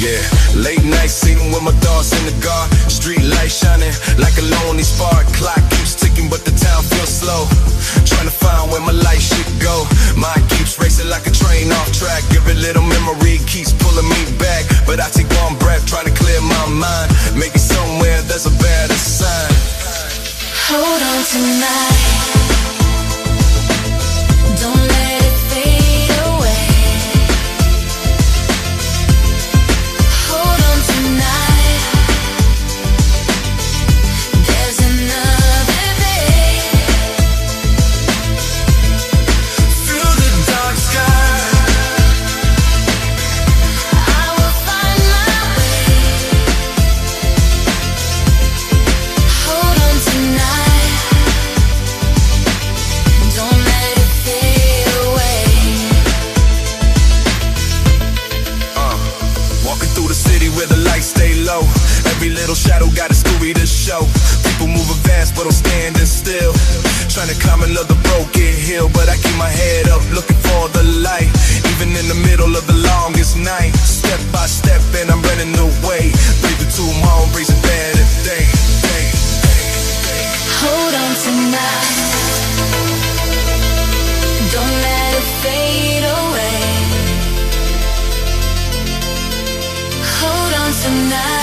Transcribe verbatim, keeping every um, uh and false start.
Yeah, late night scene with my thoughts in the car. Street light shining like a lonely spark. Clock keeps ticking but the town feels slow. Trying to find where my life should go. Mind keeps racing like a train off track. Every little memory keeps pulling me back. But I take one breath, try to clear my mind. Maybe somewhere there's a better sign. Hold on tonight. Don't let it fade away. Hold on tonight. There's another day. Through the dark sky, I will find my way. Hold on tonight. Don't let it fade away. uh, walking through the city where the lights stay low. Every little shadow got a story to show. People moving fast but I'm standing still. Trying to climb another broken hill, but I keep my head up looking for the light. Even in the middle of the longest night, step by step and I'm running away. Breathing to my own breeze, a better day, day, day, day. Hold on tonight. Don't let it fade away. Hold on tonight.